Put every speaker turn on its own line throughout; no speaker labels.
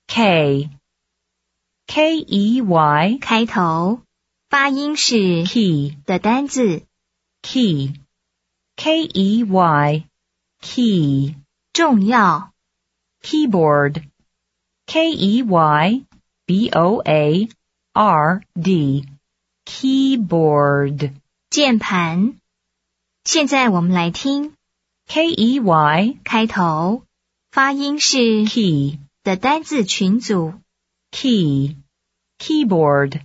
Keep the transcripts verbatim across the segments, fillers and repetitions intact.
K K E Y
开头，发音是
key
的单字，
key K E Y key
重要，
keyboard K E Y B O A R D keyboard
键盘。现在我们来听
K E Y
开头，发音是
key
的单字群组，
key keyboard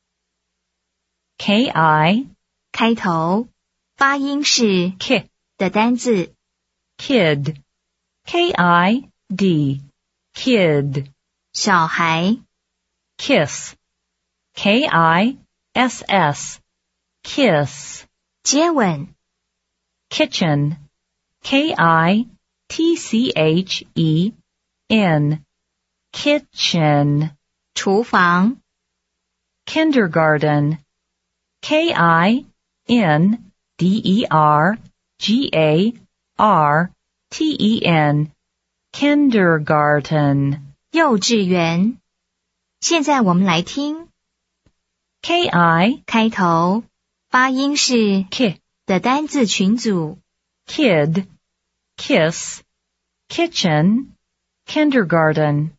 K I
开头，发音是
K
的单字，
kid K I D kid
小孩，
kiss K I S S kiss
接吻，
kitchen K I T C H E N kitchen
厨房，
kindergarten K I N D E R G A R T E N kindergarten
幼稚园。现在我们来听
K I
开头，发音是
K
的单字群组，
kid kiss kitchen kindergarten